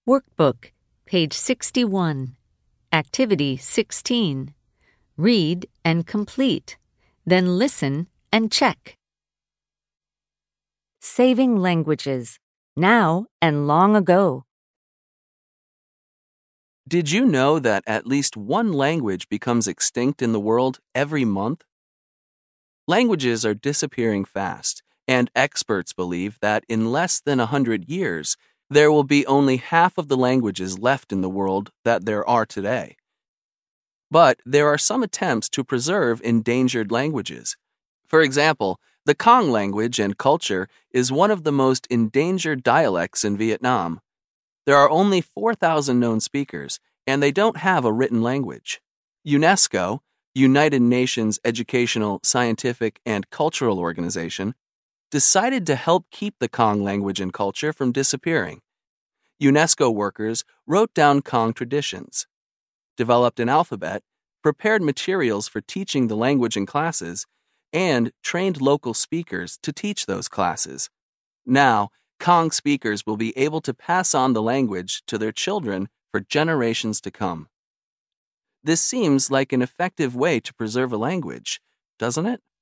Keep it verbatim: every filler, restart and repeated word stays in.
Workbook, page sixty-one. Activity sixteen. Read and complete. Then listen and check. Saving languages. Now and long ago. Did you know that at least one language becomes extinct in the world every month? Languages are disappearing fast, and experts believe that in less than a hundred years, there will be only half of the languages left in the world that there are today. But there are some attempts to preserve endangered languages. For example, the Khang language and culture is one of the most endangered dialects in Vietnam. There are only four thousand known speakers, and they don't have a written language. UNESCO, United Nations Educational, Scientific, and Cultural Organization, decided to help keep the Khang language and culture from disappearing. UNESCO workers wrote down Khang traditions, developed an alphabet, prepared materials for teaching the language in classes, and trained local speakers to teach those classes. Now, Khang speakers will be able to pass on the language to their children for generations to come. This seems like an effective way to preserve a language, doesn't it?